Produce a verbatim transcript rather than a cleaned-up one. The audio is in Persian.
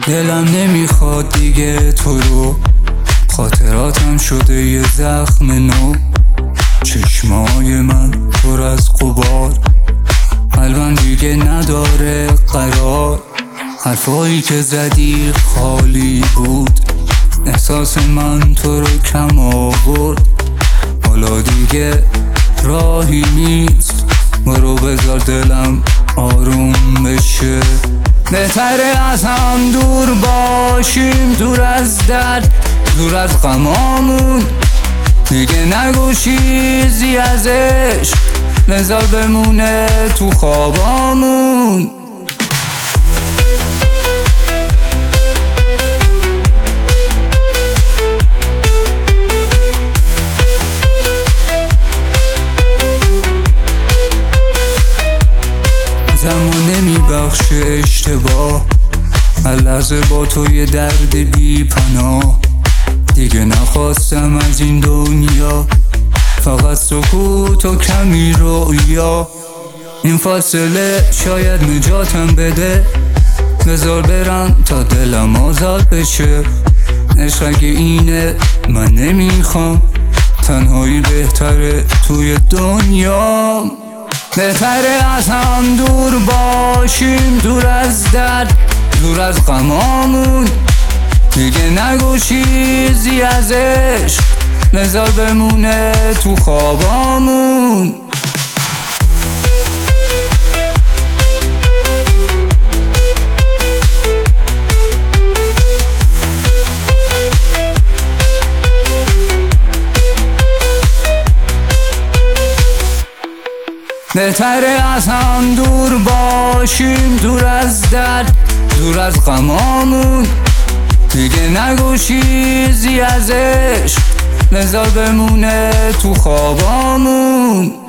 دلم نمیخواد دیگه تو رو، خاطراتم شده یه زخم نو. چشمای من پر از غبار، قلبم دیگه نداره قرار. حرفایی که زدی خالی بود، احساس من تو رو کم آورد. حالا دیگه راهی نیست، برو بذار دلم آروم بشه. بهتره از هم دور باشیم، دور از درد، دور از غمامون. دیگه نگو چیزی از عشق، بذار بمونه تو خوابامون. زمان نمیبخشه اشتباه، هر لحظه با تو یه درد بی پناه. دیگه نخواستم از این دنیا، فقط سکوت و کمی رویا. این فاصله شاید نجاتم بده، بذار برم تا دلم آزاد بشه. عشق اگه اینه من نمیخوام، تنهایی بهتره توی دنیا. بهتره از هم دور باشیم، دور از درد، دور از غمامون. دیگه نگو چیزی از عشق، بذار بمونه تو خوابامون. بهتره از هم دور باشیم، دور از درد، دور از غمامون. دیگه نگو چیزی از عشق، بذار بمونه تو خوابامون.